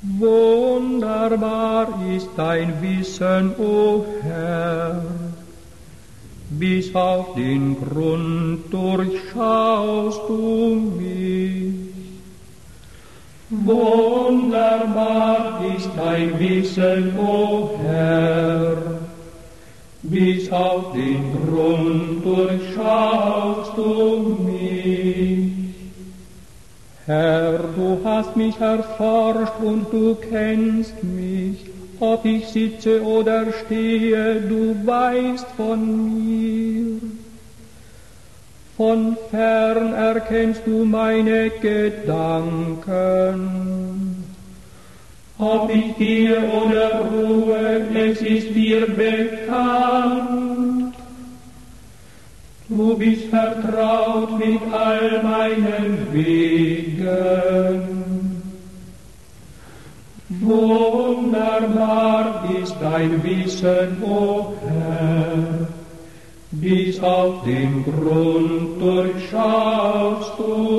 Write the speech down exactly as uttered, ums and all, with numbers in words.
Wunderbar ist dein Wissen, o Herr, bis auf den Grund durchschaust du mich. Wunderbar ist dein Wissen, o Herr, bis auf den Grund durchschaust du mich. Herr, du hast mich erforscht und du kennst mich. Ob ich sitze oder stehe, du weißt von mir. Von fern erkennst du meine Gedanken. Ob ich gehe oder ruhe, es ist dir bekannt. Du bist vertraut mit all meinen Wegen. Wunderbar ist dein Wissen, o Herr, bis auf den Grund durchschaust du